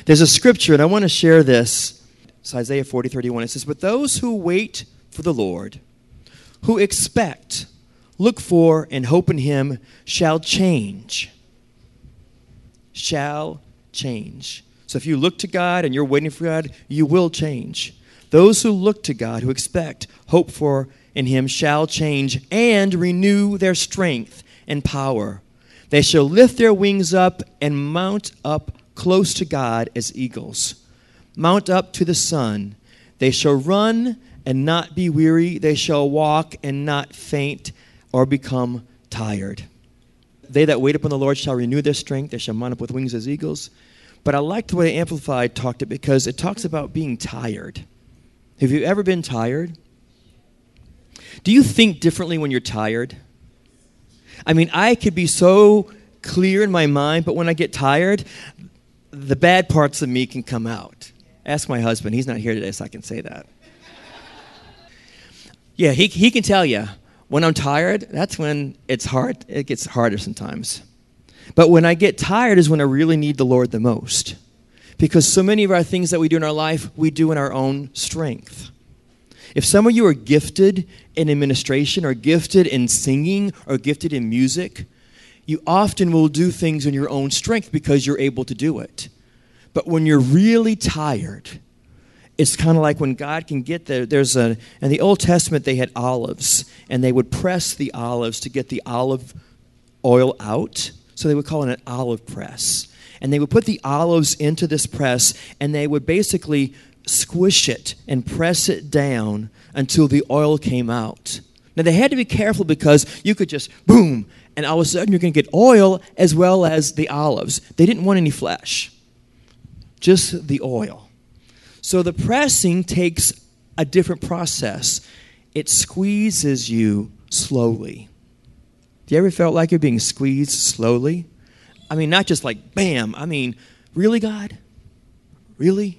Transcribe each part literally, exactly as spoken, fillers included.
There's a scripture, and I want to share this. It's Isaiah forty thirty-one. It says, "But those who wait for the Lord, who expect, look for, and hope in him, shall change." Shall change. So if you look to God and you're waiting for God, you will change. Those who look to God, who expect, hope for in him, shall change and renew their strength and power. They shall lift their wings up and mount up close to God as eagles. Mount up to the sun. They shall run and not be weary. They shall walk and not faint or become tired. They that wait upon the Lord shall renew their strength. They shall mount up with wings as eagles. But I like the way Amplified talked it because it talks about being tired. Have you ever been tired? Do you think differently when you're tired? I mean, I could be so clear in my mind, but when I get tired, the bad parts of me can come out. Ask my husband. He's not here today, so I can say that. Yeah, he he can tell you. When I'm tired, that's when it's hard. It gets harder sometimes. But when I get tired is when I really need the Lord the most. Because so many of our things that we do in our life, we do in our own strength. If some of you are gifted in administration or gifted in singing or gifted in music, you often will do things in your own strength because you're able to do it. But when you're really tired, it's kind of like when God can get there. There's a, in the Old Testament, they had olives, and they would press the olives to get the olive oil out. So they would call it an olive press. And they would put the olives into this press, and they would basically squish it and press it down until the oil came out. Now, they had to be careful because you could just, boom, and all of a sudden you're going to get oil as well as the olives. They didn't want any flesh, just the oil. So the pressing takes a different process. It squeezes you slowly. Do you ever felt like you're being squeezed slowly? I mean, not just like, bam. I mean, really, God? Really?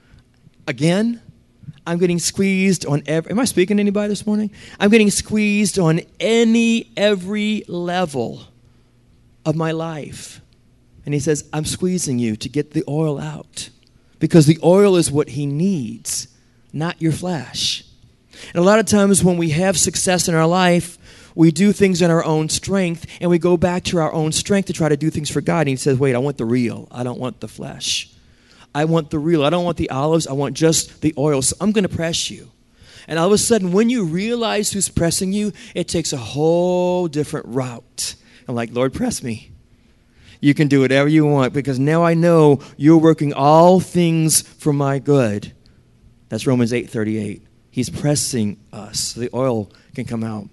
Again? I'm getting squeezed on every... Am I speaking to anybody this morning? I'm getting squeezed on any, every level of my life. And he says, I'm squeezing you to get the oil out. Because the oil is what he needs, not your flesh. And a lot of times when we have success in our life, we do things in our own strength, and we go back to our own strength to try to do things for God. And he says, wait, I want the real. I don't want the flesh. I want the real. I don't want the olives. I want just the oil. So I'm going to press you. And all of a sudden, when you realize who's pressing you, it takes a whole different route. I'm like, Lord, press me. You can do whatever you want because now I know you're working all things for my good. That's Romans eight thirty-eight. He's pressing us so the oil can come out.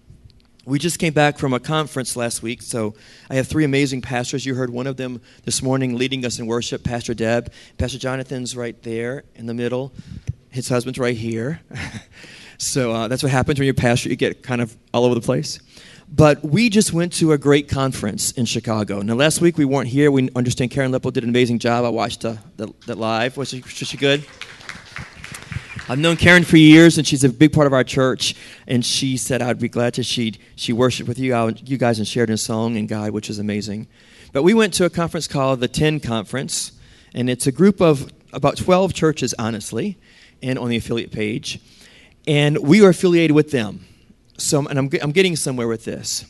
We just came back from a conference last week, so I have three amazing pastors. You heard one of them this morning leading us in worship, Pastor Deb. Pastor Jonathan's right there in the middle. His husband's right here. So uh, that's what happens when you're a pastor. You get kind of all over the place. But we just went to a great conference in Chicago. Now, last week we weren't here. We understand Karen Lipple did an amazing job. I watched uh, the, the live. Was she, was she good? I've known Karen for years, and she's a big part of our church. And she said I'd be glad to she she worshiped with you, you guys and shared in song and guide, which is amazing. But we went to a conference called the ten Conference, and it's a group of about twelve churches, honestly, and on the affiliate page. And we are affiliated with them. So, and I'm, I'm getting somewhere with this.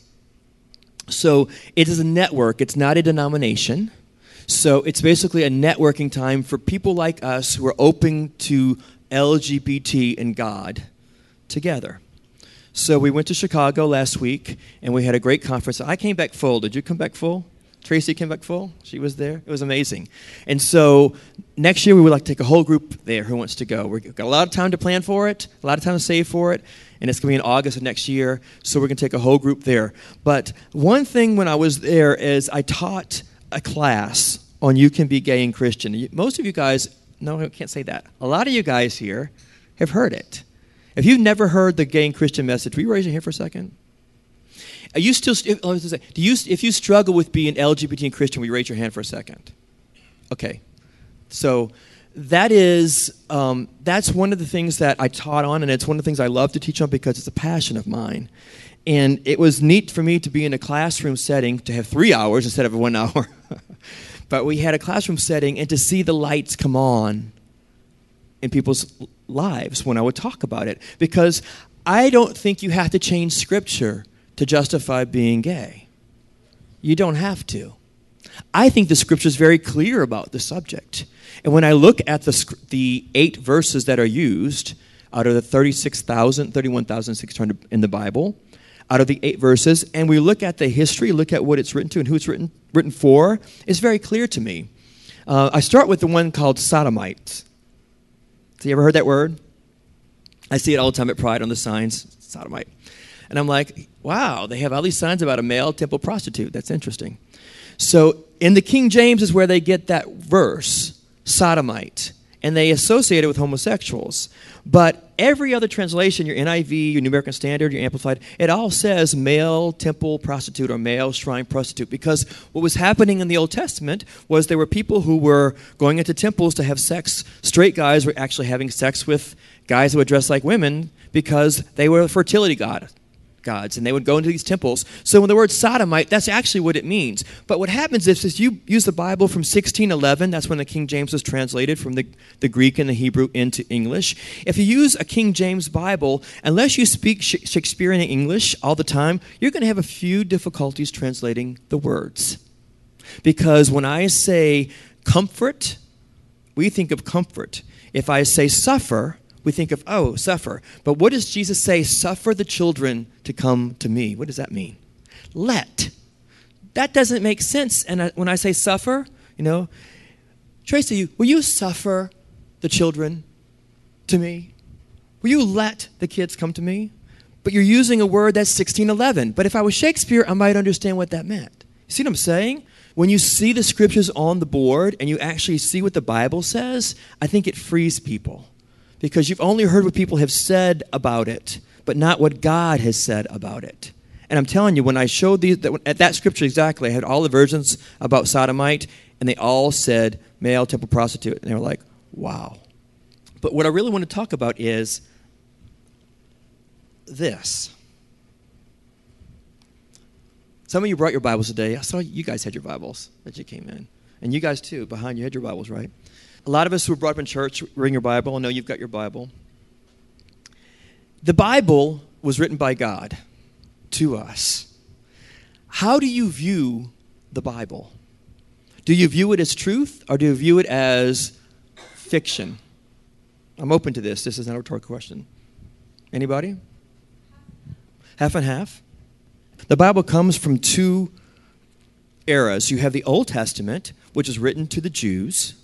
So it is a network. It's not a denomination. So it's basically a networking time for people like us who are open to L G B T and God together. So we went to Chicago last week, and we had a great conference. I came back full. Did you come back full? Tracy came back full? She was there? It was amazing. And so next year we would like to take a whole group there who wants to go. We've got a lot of time to plan for it, a lot of time to save for it, and it's going to be in August of next year, so we're going to take a whole group there. But one thing when I was there is I taught a class on You Can Be Gay and Christian. Most of you guys, no, I can't say that. A lot of you guys here have heard it. If you've never heard the gay and Christian message, will you raise your hand for a second? Are you still, I was going to say, do you, if you struggle with being L G B T and Christian, will you raise your hand for a second? Okay. So that is, um, that's one of the things that I taught on, and it's one of the things I love to teach on because it's a passion of mine. And it was neat for me to be in a classroom setting, to have three hours instead of one hour. But we had a classroom setting, and to see the lights come on in people's lives when I would talk about it. Because I don't think you have to change Scripture to justify being gay. You don't have to. I think the Scripture is very clear about the subject. And when I look at the, the eight verses that are used out of the thirty-six thousand, thirty-one thousand six hundred in the Bible, out of the eight verses, and we look at the history, look at what it's written to and who it's written, written for, it's very clear to me. Uh, I start with the one called sodomites. Have you ever heard that word? I see it all the time at Pride on the signs, sodomite. And I'm like, wow, they have all these signs about a male temple prostitute. That's interesting. So in the King James is where they get that verse, sodomite, and they associate it with homosexuals. But every other translation, your N I V, your New American Standard, your Amplified, it all says male temple prostitute or male shrine prostitute, because what was happening in the Old Testament was there were people who were going into temples to have sex. Straight guys were actually having sex with guys who would dress like women because they were a fertility god. gods, and they would go into these temples. So when the word sodomite, that's actually what it means. But what happens is, is you use the Bible from sixteen eleven, that's when the King James was translated from the, the Greek and the Hebrew into English. If you use a King James Bible, unless you speak Shakespearean English all the time, you're going to have a few difficulties translating the words. Because when I say comfort, we think of comfort. If I say suffer, we think of, oh, suffer. But what does Jesus say? Suffer the children to come to me. What does that mean? Let. That doesn't make sense. And I, when I say suffer, you know, Tracy, will you suffer the children to me? Will you let the kids come to me? But you're using a word that's sixteen eleven. But if I was Shakespeare, I might understand what that meant. You see what I'm saying? When you see the scriptures on the board and you actually see what the Bible says, I think it frees people. Because you've only heard what people have said about it, but not what God has said about it. And I'm telling you, when I showed these, that, at that scripture exactly, I had all the versions about sodomite, and they all said male temple prostitute. And they were like, wow. But what I really want to talk about is this. Some of you brought your Bibles today. I saw you guys had your Bibles that you came in. And you guys too, behind you had your Bibles, right? A lot of us who were brought up in church bring your Bible. I know you've got your Bible. The Bible was written by God to us. How do you view the Bible? Do you view it as truth, or do you view it as fiction? I'm open to this. This is not a rhetorical question. Anybody? Half and half? The Bible comes from two eras. You have the Old Testament, which is written to the Jews.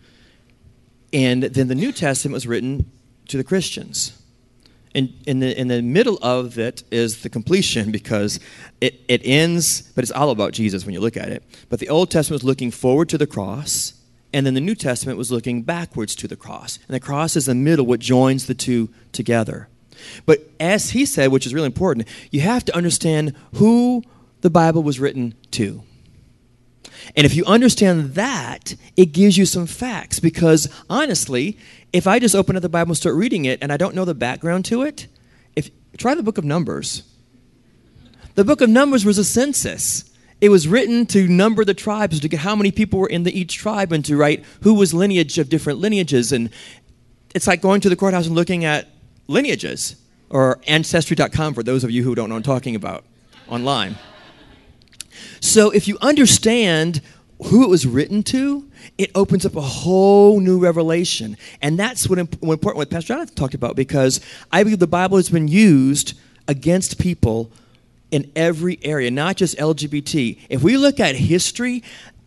And then the New Testament was written to the Christians. And in the in the middle of it is the completion, because it, it ends, but it's all about Jesus when you look at it. But the Old Testament was looking forward to the cross, and then the New Testament was looking backwards to the cross. And the cross is the middle, what joins the two together. But as he said, which is really important, you have to understand who the Bible was written to. And if you understand that, it gives you some facts. Because honestly, if I just open up the Bible and start reading it and I don't know the background to it, if try the book of Numbers. The book of Numbers was a census. It was written to number the tribes, to get how many people were in the, each tribe, and to write who was lineage of different lineages. And it's like going to the courthouse and looking at lineages, or Ancestry dot com for those of you who don't know what I'm talking about online. So if you understand who it was written to, it opens up a whole new revelation. And that's what imp- what important what Pastor Jonathan talked about, because I believe the Bible has been used against people in every area, not just L G B T. If we look at history,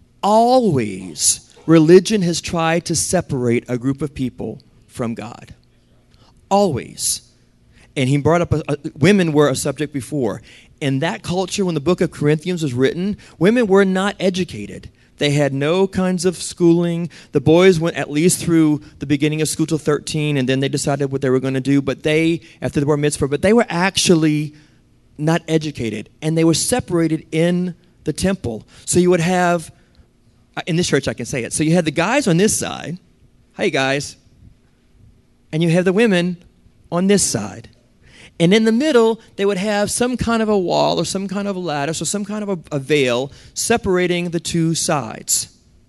always religion has tried to separate a group of people from God. Always. And he brought up, a, a, women were a subject before. In that culture, when the book of Corinthians was written, women were not educated. They had no kinds of schooling. The boys went at least through the beginning of school till thirteen, and then they decided what they were going to do. But they, after the bar mitzvah, but they were actually not educated. And they were separated in the temple. So you would have, in this church I can say it, so you had the guys on this side. Hey, guys. And you have the women on this side. And in the middle, they would have some kind of a wall or some kind of a lattice or some kind of a, a veil separating the two sides.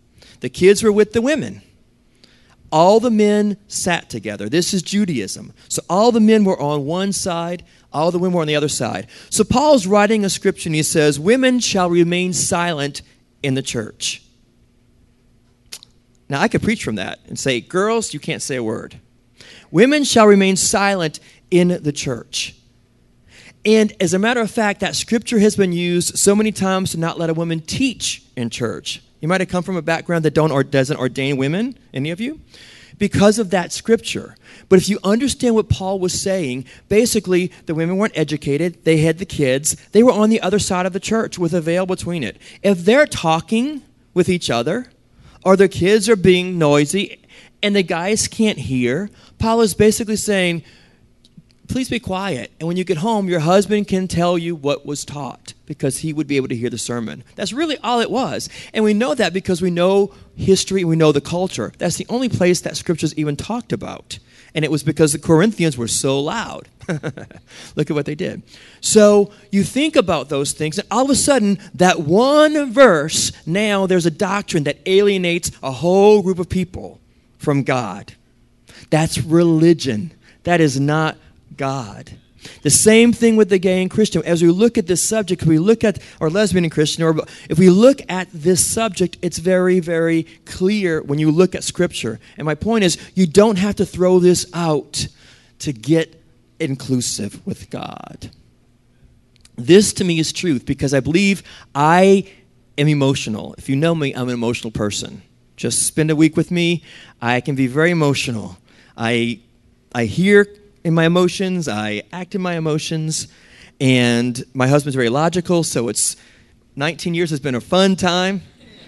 The kids were with the women. All the men sat together. This is Judaism. So all the men were on one side, all the women were on the other side. So Paul's writing a scripture and he says, women shall remain silent in the church. Now I could preach from that and say, girls, you can't say a word. Women shall remain silent in the church. And as a matter of fact, that scripture has been used so many times to not let a woman teach in church. You might have come from a background that don't or doesn't ordain women, any of you, because of that scripture. But if you understand what Paul was saying, basically the women weren't educated, they had the kids, they were on the other side of the church with a veil between it. If they're talking with each other, or their kids are being noisy, and the guys can't hear, Paul is basically saying, please be quiet. And when you get home, your husband can tell you what was taught because he would be able to hear the sermon. That's really all it was. And we know that because we know history and we know the culture. That's the only place that scripture's even talked about. And it was because the Corinthians were so loud. Look at what they did. So you think about those things, and all of a sudden, that one verse, now there's a doctrine that alienates a whole group of people from God. That's religion. That is not God. The same thing with the gay and Christian. As we look at this subject, if we look at, or lesbian and Christian, or if we look at this subject, it's very, very clear when you look at Scripture. And my point is, you don't have to throw this out to get inclusive with God. This to me is truth because I believe I am emotional. If you know me, I'm an emotional person. Just spend a week with me, I can be very emotional. I I hear in my emotions, I act in my emotions, and my husband's very logical, so it's nineteen years has been a fun time.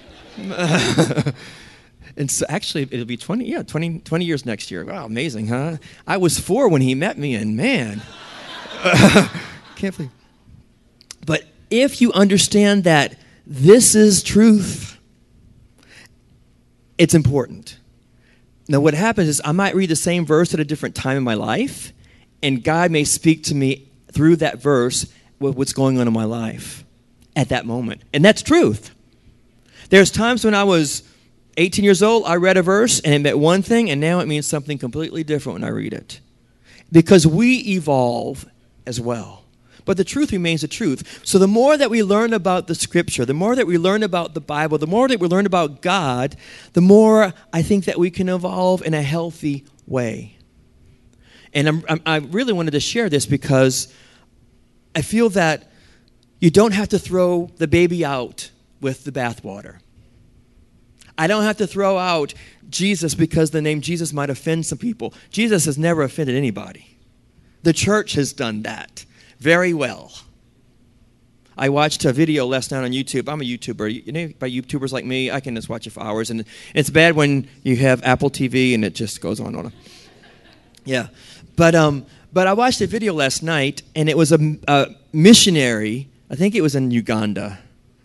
And so actually, it'll be twenty, yeah, twenty, twenty years next year. Wow, amazing, huh? I was four when he met me, and man, can't believe. But if you understand that this is truth, it's important. Now, what happens is I might read the same verse at a different time in my life, and God may speak to me through that verse with what's going on in my life at that moment. And that's truth. There's times when I was eighteen years old, I read a verse, and it meant one thing, and now it means something completely different when I read it. Because we evolve as well. But the truth remains the truth. So the more that we learn about the Scripture, the more that we learn about the Bible, the more that we learn about God, the more I think that we can evolve in a healthy way. And I'm, I'm, I really wanted to share this because I feel that you don't have to throw the baby out with the bathwater. I don't have to throw out Jesus because the name Jesus might offend some people. Jesus has never offended anybody. The church has done that very well. I watched a video last night on YouTube. I'm a YouTuber. You know, by YouTubers like me, I can just watch it for hours. And it's bad when you have Apple T V and it just goes on and on. Yeah. But um, but I watched a video last night, and it was a, a missionary, I think it was in Uganda,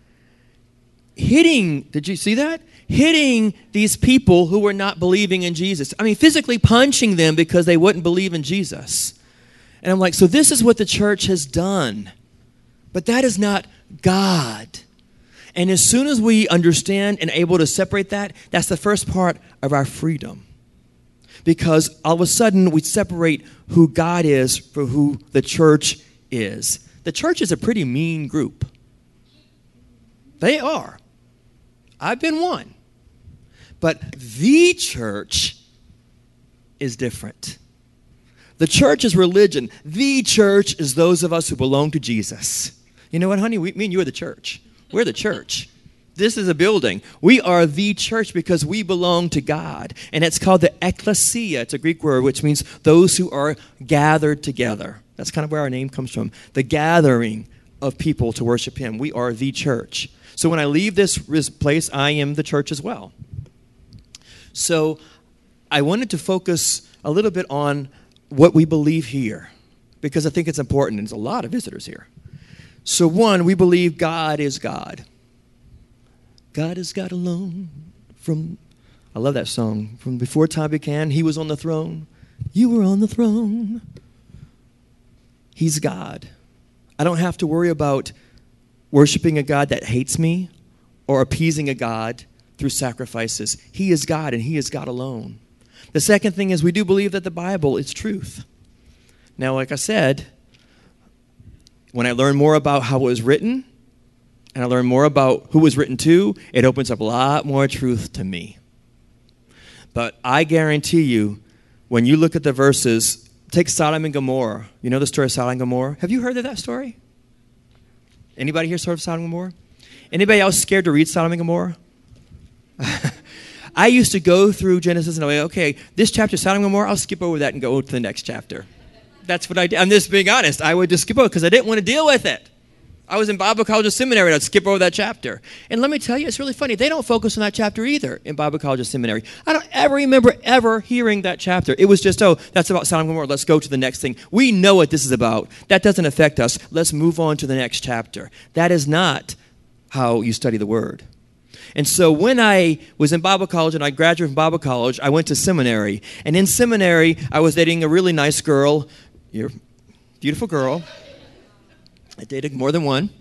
hitting, did you see that? Hitting these people who were not believing in Jesus. I mean, physically punching them because they wouldn't believe in Jesus. And I'm like, so this is what the church has done. But that is not God. And as soon as we understand and able to separate that, that's the first part of our freedom. Because all of a sudden we separate who God is from who the church is. The church is a pretty mean group. They are. I've been one. But the church is different. The church is religion. The church is those of us who belong to Jesus. You know what, honey? We, me and you are the church. We're the church. This is a building. We are the church because we belong to God. And it's called the ecclesia. It's a Greek word which means those who are gathered together. That's kind of where our name comes from. The gathering of people to worship Him. We are the church. So when I leave this, this place, I am the church as well. So I wanted to focus a little bit on what we believe here, because I think it's important, and there's a lot of visitors here. So one, we believe God is God. God is God alone. From, I love that song. From before time began, He was on the throne. You were on the throne. He's God. I don't have to worry about worshiping a God that hates me or appeasing a God through sacrifices. He is God, and he is God alone. The second thing is we do believe that the Bible is truth. Now, like I said, when I learn more about how it was written, and I learn more about who it was written to, it opens up a lot more truth to me. But I guarantee you, when you look at the verses, take Sodom and Gomorrah. You know the story of Sodom and Gomorrah? Have you heard of that story? Anybody here heard of Sodom and Gomorrah? Anybody else scared to read Sodom and Gomorrah? I used to go through Genesis and I'm like, okay, this chapter, Sodom and Gomorrah, I'll skip over that and go to the next chapter. That's what I did. I'm just being honest. I would just skip over because I didn't want to deal with it. I was in Bible college or seminary, and I'd skip over that chapter. And let me tell you, it's really funny. They don't focus on that chapter either in Bible college or seminary. I don't ever remember ever hearing that chapter. It was just, oh, that's about Sodom and Gomorrah. Let's go to the next thing. We know what this is about. That doesn't affect us. Let's move on to the next chapter. That is not how you study the Word. And so when I was in Bible college and I graduated from Bible college, I went to seminary. And in seminary, I was dating a really nice girl. You're a beautiful girl. I dated more than one.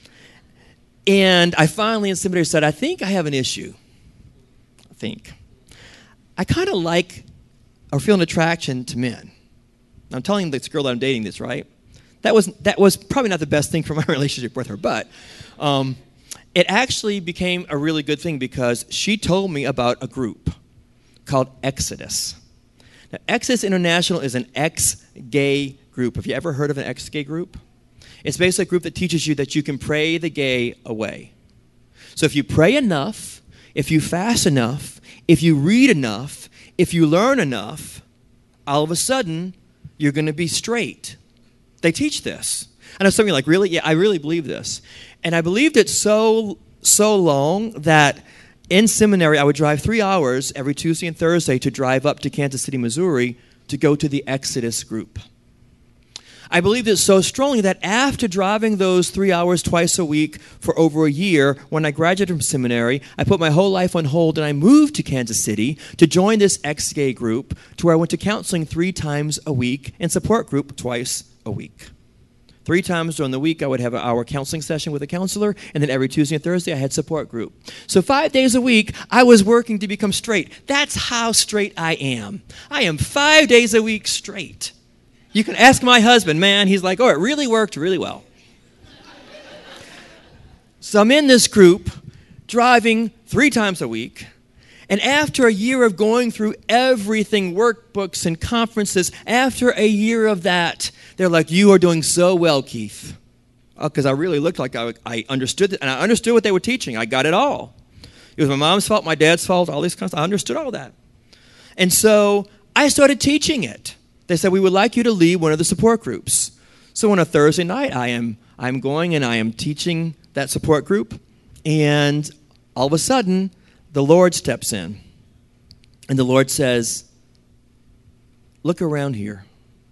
And I finally in seminary said, I think I have an issue. I think. I kind of like or feel an attraction to men. I'm telling this girl that I'm dating this, right? That was that was probably not the best thing for my relationship with her, but um, it actually became a really good thing because she told me about a group called Exodus. Now, Exodus International is an ex-gay group. Have you ever heard of an ex-gay group? It's basically a group that teaches you that you can pray the gay away. So if you pray enough, if you fast enough, if you read enough, if you learn enough, all of a sudden, you're going to be straight. They teach this. I know some of you are like, really? Yeah, I really believe this. And I believed it so, so long that in seminary, I would drive three hours every Tuesday and Thursday to drive up to Kansas City, Missouri to go to the Exodus group. I believed it so strongly that after driving those three hours twice a week for over a year, when I graduated from seminary, I put my whole life on hold and I moved to Kansas City to join this ex-gay group to where I went to counseling three times a week and support group twice a week. Three times during the week, I would have an hour counseling session with a counselor, and then every Tuesday and Thursday, I had support group. So five days a week, I was working to become straight. That's how straight I am. I am five days a week straight. You can ask my husband, man, he's like, oh, it really worked really well. So I'm in this group, driving three times a week, and after a year of going through everything, workbooks and conferences, after a year of that, they're like, you are doing so well, Keith. Because oh, I really looked like I, I understood it, and I understood what they were teaching. I got it all. It was my mom's fault, my dad's fault, all these kinds of, I understood all that. And so I started teaching it. They said, we would like you to lead one of the support groups. So on a Thursday night, I am I'm going and I am teaching that support group. And all of a sudden, the Lord steps in. And the Lord says, look around here.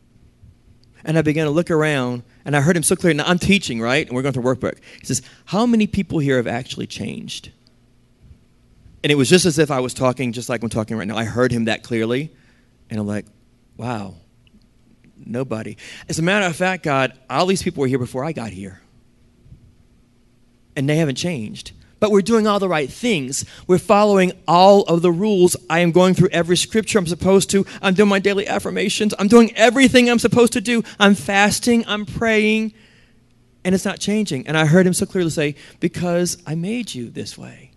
And I began to look around, and I heard him so clearly. Now, I'm teaching, right? And we're going through a workbook. He says, how many people here have actually changed? And it was just as if I was talking just like I'm talking right now. I heard him that clearly. And I'm like, wow. Nobody. As a matter of fact, God, all these people were here before I got here. And they haven't changed. But we're doing all the right things. We're following all of the rules. I am going through every scripture I'm supposed to. I'm doing my daily affirmations. I'm doing everything I'm supposed to do. I'm fasting. I'm praying. And it's not changing. And I heard him so clearly say, because I made you this way.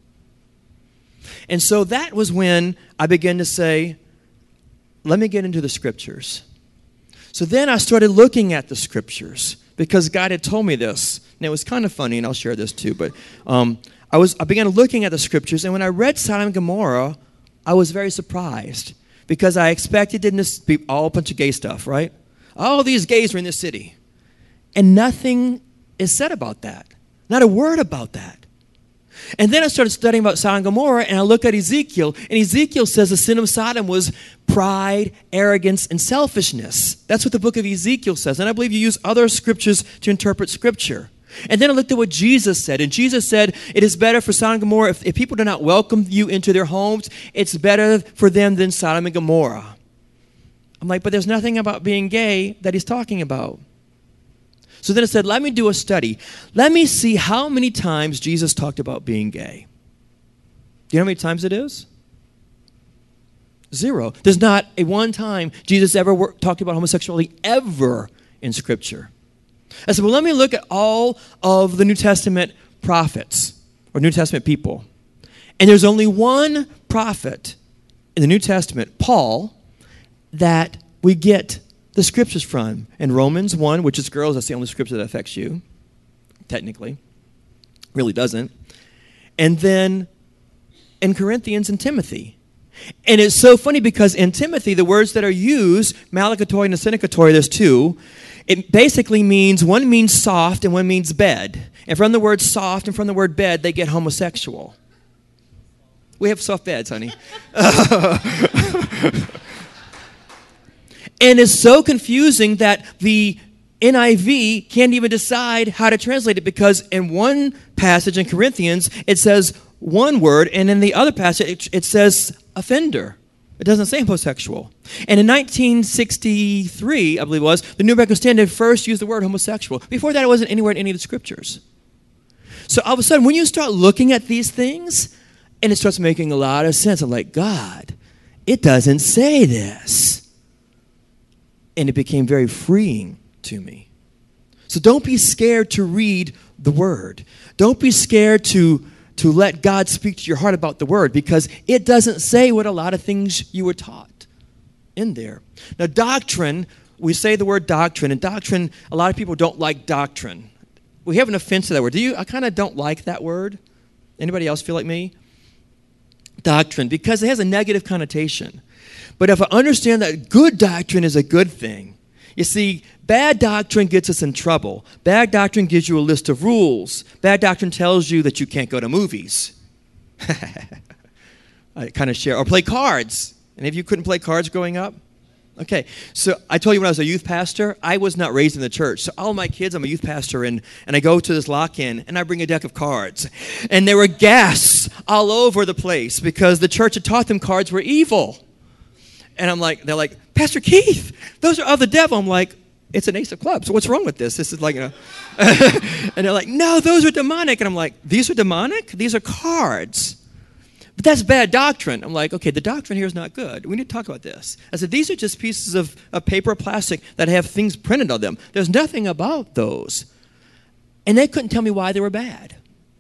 And so that was when I began to say, let me get into the scriptures. So then I started looking at the scriptures because God had told me this. And it was kind of funny, and I'll share this too. But um, I was I began looking at the scriptures, and when I read Sodom and Gomorrah, I was very surprised because I expected it to be all a bunch of gay stuff, right? All these gays are in this city. And nothing is said about that. Not a word about that. And then I started studying about Sodom and Gomorrah, and I look at Ezekiel, and Ezekiel says the sin of Sodom was pride, arrogance, and selfishness. That's what the book of Ezekiel says, and I believe you use other scriptures to interpret scripture. And then I looked at what Jesus said, and Jesus said, it is better for Sodom and Gomorrah, if, if people do not welcome you into their homes, it's better for them than Sodom and Gomorrah. I'm like, but there's nothing about being gay that he's talking about. So then I said, let me do a study. Let me see how many times Jesus talked about being gay. Do you know how many times it is? Zero. There's not a one time Jesus ever wor- talked about homosexuality ever in Scripture. I said, well, let me look at all of the New Testament prophets or New Testament people. And there's only one prophet in the New Testament, Paul, that we get the Scriptures from. In Romans one, which is girls, that's the only Scripture that affects you, technically. Really doesn't. And then in Corinthians and Timothy. And it's so funny because in Timothy, the words that are used, malakatoi and asynikatoi, there's two. It basically means, one means soft and one means bed. And from the word soft and from the word bed, they get homosexual. We have soft beds, honey. And it's so confusing that the N I V can't even decide how to translate it because in one passage in Corinthians, it says one word, and in the other passage, it, it says offender. It doesn't say homosexual. And in nineteen sixty-three, I believe it was, the New American Standard first used the word homosexual. Before that, it wasn't anywhere in any of the Scriptures. So all of a sudden, when you start looking at these things, and it starts making a lot of sense, I'm like, God, it doesn't say this. And it became very freeing to me. So don't be scared to read the Word. Don't be scared to, to let God speak to your heart about the Word because it doesn't say what a lot of things you were taught in there. Now, doctrine, we say the word doctrine, and doctrine, a lot of people don't like doctrine. We have an offense to that word. Do you? I kind of don't like that word. Anybody else feel like me? Doctrine, because it has a negative connotation. But if I understand that good doctrine is a good thing, you see, bad doctrine gets us in trouble. Bad doctrine gives you a list of rules. Bad doctrine tells you that you can't go to movies. I kind of share. Or play cards. Any of you couldn't play cards growing up? Okay, so I told you when I was a youth pastor, I was not raised in the church. So all my kids, I'm a youth pastor, and, and I go to this lock-in, and I bring a deck of cards. And there were guests all over the place because the church had taught them cards were evil. And I'm like, they're like, Pastor Keith, those are of the devil. I'm like, it's an ace of clubs. So what's wrong with this? This is like, you know. And they're like, no, those are demonic. And I'm like, these are demonic? These are cards. But that's bad doctrine. I'm like, okay, the doctrine here is not good. We need to talk about this. I said, these are just pieces of, of paper or plastic that have things printed on them. There's nothing about those. And they couldn't tell me why they were bad.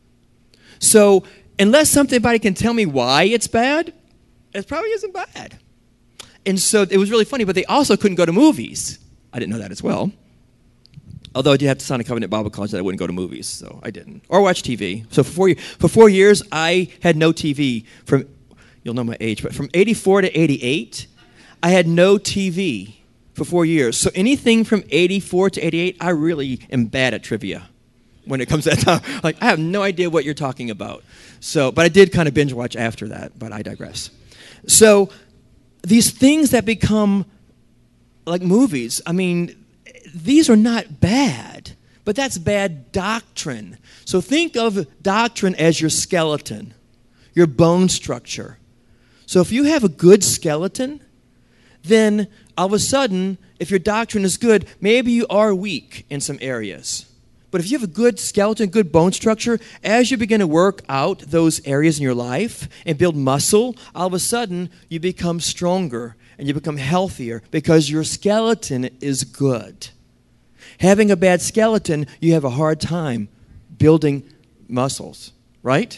So unless somebody can tell me why it's bad, it probably isn't bad. And so it was really funny, but they also couldn't go to movies. I didn't know that as well. Although I did have to sign a covenant Bible college that I wouldn't go to movies, so I didn't. Or watch T V. So for four, for four years, I had no T V. From, you'll know my age, but from eighty-four to eighty-eight, I had no T V for four years. So anything from eighty-four to eighty-eight, I really am bad at trivia when it comes to that time. Like, I have no idea what you're talking about. So, but I did kind of binge watch after that, but I digress. So these things that become like movies, I mean, these are not bad, but that's bad doctrine. So think of doctrine as your skeleton, your bone structure. So if you have a good skeleton, then all of a sudden, if your doctrine is good, maybe you are weak in some areas. But if you have a good skeleton, good bone structure, as you begin to work out those areas in your life and build muscle, all of a sudden you become stronger and you become healthier because your skeleton is good. Having a bad skeleton, you have a hard time building muscles, right?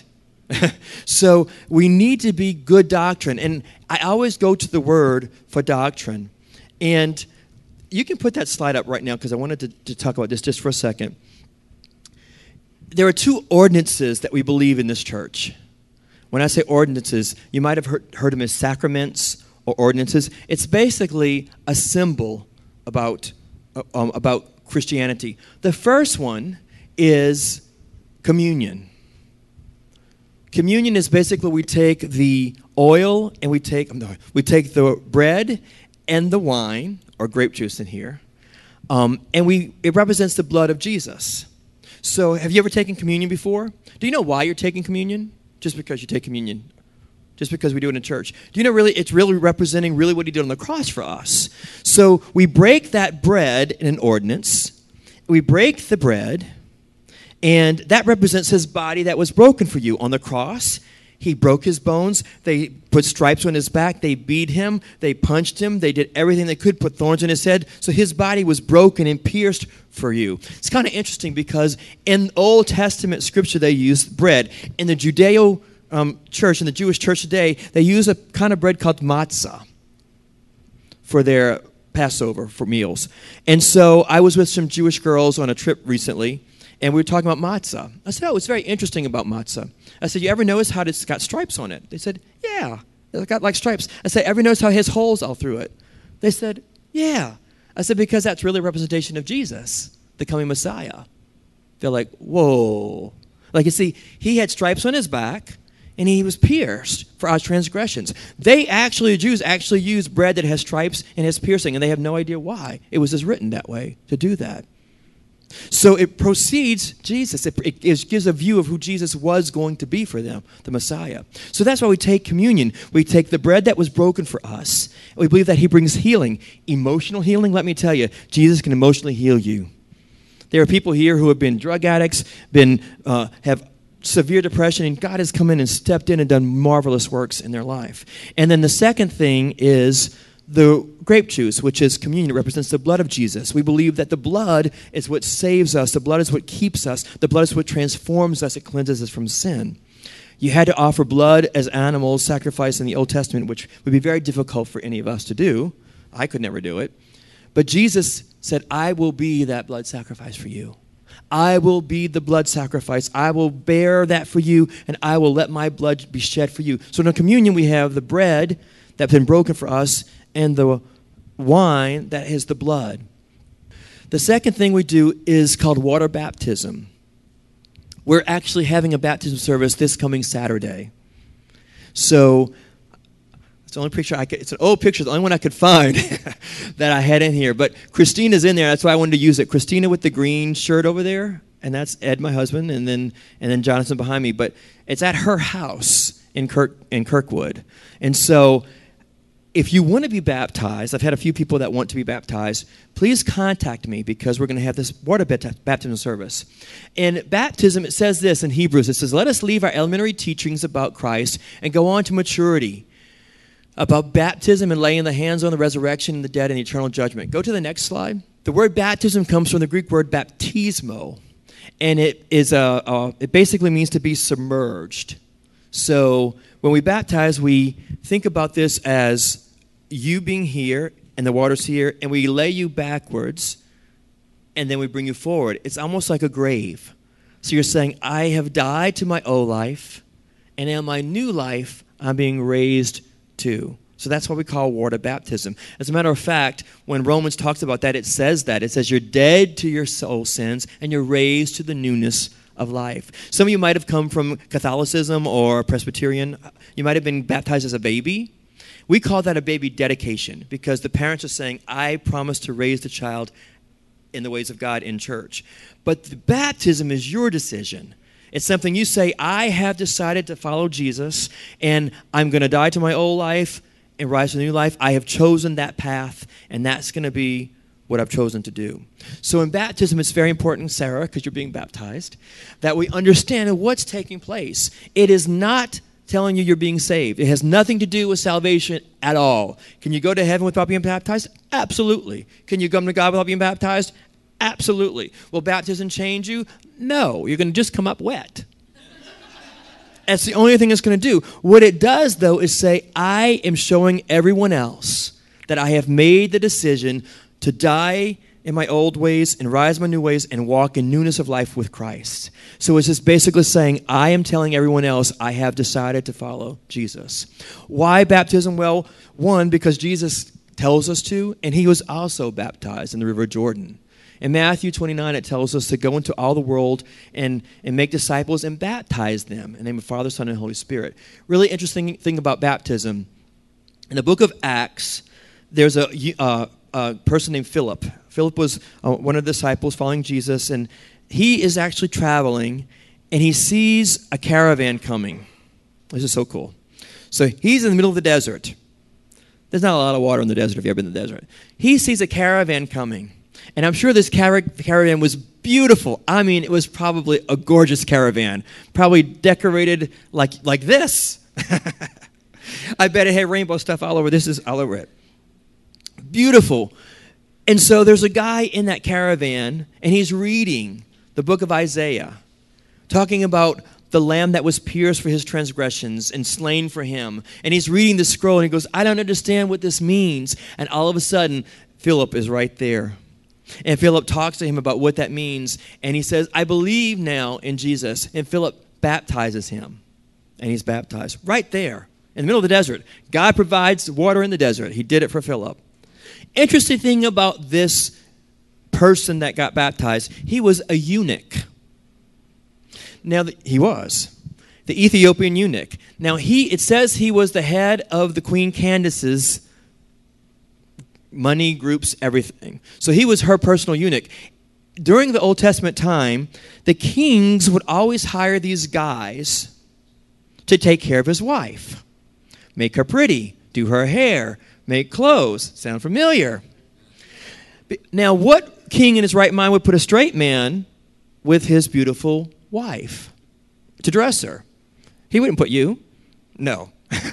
So we need to be good doctrine. And I always go to the Word for doctrine. And you can put that slide up right now because I wanted to, to talk about this just for a second. There are two ordinances that we believe in this church. When I say ordinances, you might have heard, heard them as sacraments or ordinances. It's basically a symbol about, um, about Christianity. The first one is communion. Communion is basically we take the oil and we take we take the bread and the wine, or grape juice in here, um, and we it represents the blood of Jesus. So have you ever taken communion before? Do you know why you're taking communion? Just because you take communion. Just because we do it in church. Do you know really it's really representing really what he did on the cross for us? So we break that bread in an ordinance. We break the bread, and that represents his body that was broken for you on the cross. He broke his bones. They put stripes on his back. They beat him. They punched him. They did everything they could, put thorns in his head. So his body was broken and pierced for you. It's kind of interesting because in Old Testament scripture, they used bread. In the Judeo um, church, in the Jewish church today, they use a kind of bread called matzah for their Passover, for meals. And so I was with some Jewish girls on a trip recently, and we were talking about matzah. I said, oh, it's very interesting about matzah. I said, you ever notice how it's got stripes on it? They said, yeah, it's got like stripes. I said, ever notice how it has holes all through it? They said, yeah. I said, because that's really a representation of Jesus, the coming Messiah. They're like, whoa. Like, you see, he had stripes on his back, and he was pierced for our transgressions. They actually, the Jews actually use bread that has stripes and has piercing, and they have no idea why. It was just written that way to do that. So it proceeds Jesus. It, it, it gives a view of who Jesus was going to be for them, the Messiah. So that's why we take communion. We take the bread that was broken for us. And we believe that he brings healing, emotional healing. Let me tell you, Jesus can emotionally heal you. There are people here who have been drug addicts, been uh, have severe depression, and God has come in and stepped in and done marvelous works in their life. And then the second thing is the grape juice, which is communion. It represents the blood of Jesus. We believe that the blood is what saves us. The blood is what keeps us. The blood is what transforms us. It cleanses us from sin. You had to offer blood as animals, sacrifice in the Old Testament, which would be very difficult for any of us to do. I could never do it. But Jesus said, I will be that blood sacrifice for you. I will be the blood sacrifice. I will bear that for you, and I will let my blood be shed for you. So in the communion, we have the bread that's been broken for us and the wine that is the blood. The second thing we do is called water baptism. We're actually having a baptism service this coming Saturday. So it's the only picture I could, it's an old picture, the only one I could find that I had in here. But Christina's in there. That's why I wanted to use it. Christina with the green shirt over there, and that's Ed, my husband, and then and then Jonathan behind me. But it's at her house in Kirk in Kirkwood. And so if you want to be baptized, I've had a few people that want to be baptized, please contact me because we're going to have this water baptism service. In baptism, it says this in Hebrews. It says, let us leave our elementary teachings about Christ and go on to maturity, about baptism and laying the hands on the resurrection and the dead and eternal judgment. Go to the next slide. The word baptism comes from the Greek word baptismo, and it is a, a it basically means to be submerged. So when we baptize, we think about this as you being here and the water's here, and we lay you backwards, and then we bring you forward. It's almost like a grave. So you're saying, I have died to my old life, and in my new life, I'm being raised to. So that's what we call water baptism. As a matter of fact, when Romans talks about that, it says that. It says you're dead to your soul sins, and you're raised to the newness of life. Some of you might have come from Catholicism or Presbyterian. You might have been baptized as a baby. We call that a baby dedication because the parents are saying, I promise to raise the child in the ways of God in church. But the baptism is your decision. It's something you say, I have decided to follow Jesus, and I'm going to die to my old life and rise to a new life. I have chosen that path, and that's going to be what I've chosen to do. So in baptism, it's very important, Sarah, because you're being baptized, that we understand what's taking place. It is not telling you you're being saved. It has nothing to do with salvation at all. Can you go to heaven without being baptized? Absolutely. Can you come to God without being baptized? Absolutely. Will baptism change you? No. You're going to just come up wet. That's the only thing it's going to do. What it does, though, is say, I am showing everyone else that I have made the decision to die in my old ways and rise in my new ways and walk in newness of life with Christ. So it's just basically saying, I am telling everyone else I have decided to follow Jesus. Why baptism? Well, one, because Jesus tells us to, and he was also baptized in the River Jordan. In Matthew twenty-nine, it tells us to go into all the world and, and make disciples and baptize them in the name of Father, Son, and Holy Spirit. Really interesting thing about baptism. In the book of Acts, there's a, uh, a person named Philip. Philip was uh, one of the disciples following Jesus, and he is actually traveling, and he sees a caravan coming. This is so cool. So he's in the middle of the desert. There's not a lot of water in the desert if you've ever been in the desert. He sees a caravan coming. And I'm sure this car- caravan was beautiful. I mean, it was probably a gorgeous caravan, probably decorated like, like this. I bet it had rainbow stuff all over. This is all over it. Beautiful. And so there's a guy in that caravan, and he's reading the book of Isaiah, talking about the lamb that was pierced for his transgressions and slain for him. And he's reading the scroll, and he goes, I don't understand what this means. And all of a sudden, Philip is right there. And Philip talks to him about what that means. And he says, I believe now in Jesus. And Philip baptizes him. And he's baptized right there in the middle of the desert. God provides water in the desert. He did it for Philip. Interesting thing about this person that got baptized, he was a eunuch. Now, the, he was. The Ethiopian eunuch. Now, he it says he was the head of the Queen Candace's money groups, everything. So he was her personal eunuch. During the Old Testament time, the kings would always hire these guys to take care of his wife. Make her pretty, do her hair, make clothes. Sound familiar? Now, what king in his right mind would put a straight man with his beautiful wife to dress her? He wouldn't put you. No.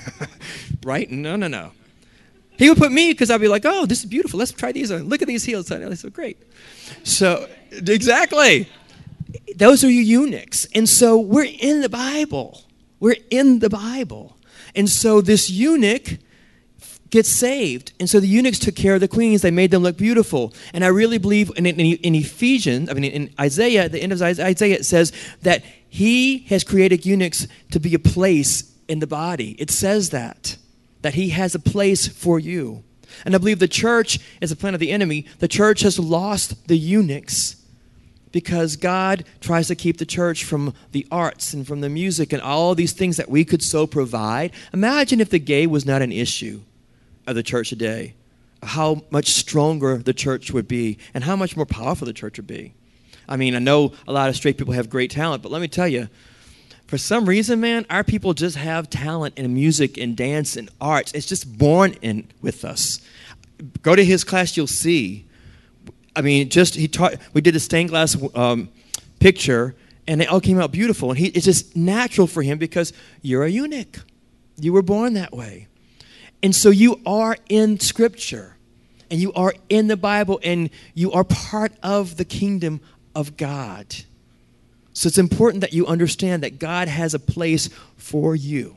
Right? No, no, no. He would put me because I'd be like, oh, this is beautiful. Let's try these on. Look at these heels. They're so great. So, exactly. Those are your eunuchs. And so we're in the Bible. We're in the Bible. And so this eunuch gets saved. And so the eunuchs took care of the queens. They made them look beautiful. And I really believe in, in, in Ephesians, I mean, in Isaiah, at the end of Isaiah, it says that he has created eunuchs to be a place in the body. It says that, that he has a place for you. And I believe the church is a plan of the enemy. The church has lost the eunuchs because God tries to keep the church from the arts and from the music and all these things that we could so provide. Imagine if the gay was not an issue of the church today, how much stronger the church would be and how much more powerful the church would be. I mean, I know a lot of straight people have great talent, but let me tell you, for some reason, man, our people just have talent in music and dance and arts. It's just born in with us. Go to his class, you'll see. I mean, just he taught. We did a stained glass um, picture, and they all came out beautiful. And he, it's just natural for him because you're a eunuch. You were born that way. And so you are in Scripture, and you are in the Bible, and you are part of the kingdom of God. So it's important that you understand that God has a place for you.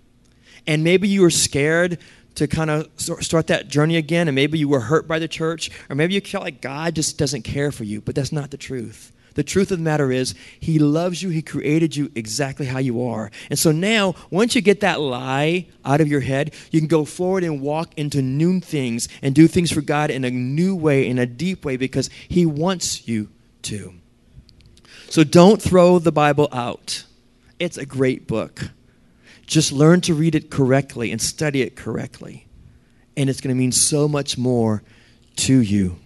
And maybe you were scared to kind of start that journey again, and maybe you were hurt by the church, or maybe you felt like God just doesn't care for you, but that's not the truth. The truth of the matter is, he loves you. He created you exactly how you are. And so now, once you get that lie out of your head, you can go forward and walk into new things and do things for God in a new way, in a deep way, because he wants you to. So don't throw the Bible out. It's a great book. Just learn to read it correctly and study it correctly. And it's going to mean so much more to you.